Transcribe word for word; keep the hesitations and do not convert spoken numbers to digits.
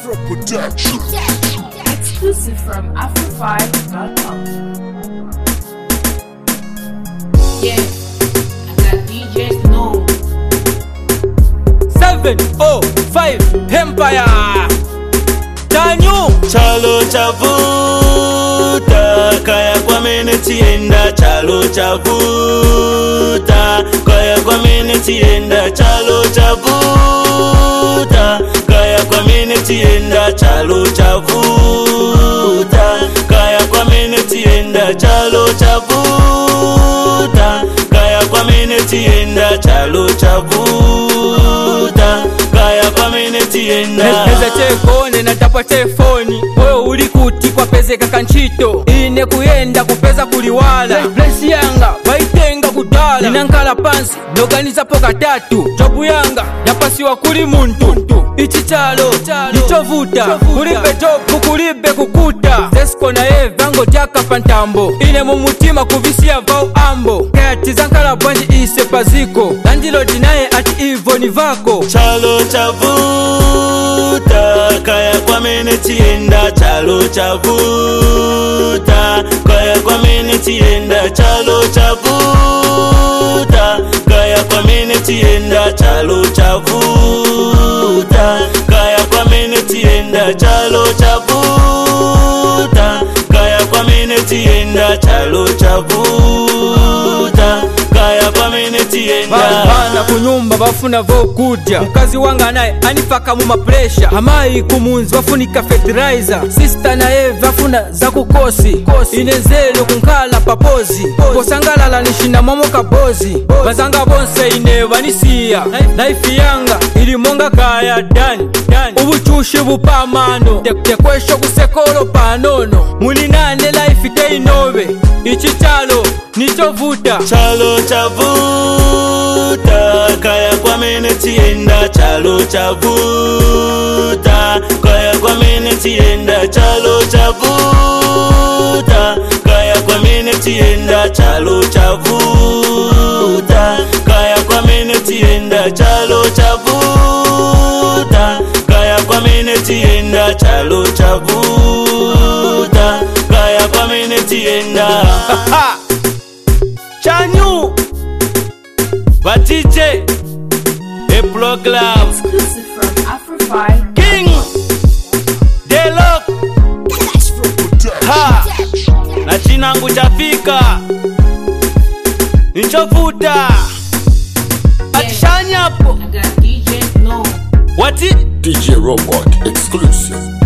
Afro Production. Exclusive from afro five dot com. Yeah, I got D Js no. seven oh five Empire Tanyu Chalo chavuta kaya kwa mene tienda. Chalo chavuta kaya kwa mene tienda. Chalo chavuta kaya kwa mene tienda. Chalo chavuta kaya kwa mene tienda. Chalo chavuta kaya kwa mene tienda. Chalo chavuta kaya kwa mene tienda. Neza chekone na tapa telefoni. Moyo uli kuti kwa peze kakanchito. Ine kuyenda kupeza kuliwala. Blesi yanga baitenga kudala. Ninankala pansi noganiza poka tatu. Jobu yanga yapasiwa kuli muntu. Ichi chalo nichovuta. Kulibe jobu kulibe kukuta. Zesko na eva ngo tiaka pantambo. Ine mumutima kuvisia vau ambo. Kati zankala banji ise paziko. Landilo dinaye ati ivo ni vako. Chalo chavuta kaya kwa mene tienda. Chalo chavuta kaya kwa mene tienda. Chalo chavuta kaya kwa mene tienda. Chalo chavuta kaya kwa mene tienda. Chalo chavuta kaya kwa mene tienda. Chalo chavuta kaya kwa mene tienda. Bana kunyumba bafuna vo kudya. Mkazi wanga naye anifaka mu mapresha. Hamayi kumunzi bafunika fertilizer. Sister na eve afuna za kukosi. Inezelo kunkala papozi. Kosangalala nishina momo kabozi. Bazanga bonse ine vanisiya. Life yanga ili monga kaya dani. Ubuchushe bupamano. Tekwesho kusekolo panono. Muli nane life teinobe. Ichi chalo nichovuta. Chalo chavuta kaya kwa mene tienda. Chalo chavuta kaya kwa mene tienda. Chalo chavuta kaya kwa mene tienda. Chalo chavuta kaya kwa mene tienda. Chalo chavuta kaya kwa mene tienda. Chalo chavuta kaya kwa mene tienda. Chanyu Ba D J A program Exclusive from afro five. King Delok Afro Production. Ha na chinangu chafika nichovuta atishanyapo I got D Js no. Wati D J Robot exclusive.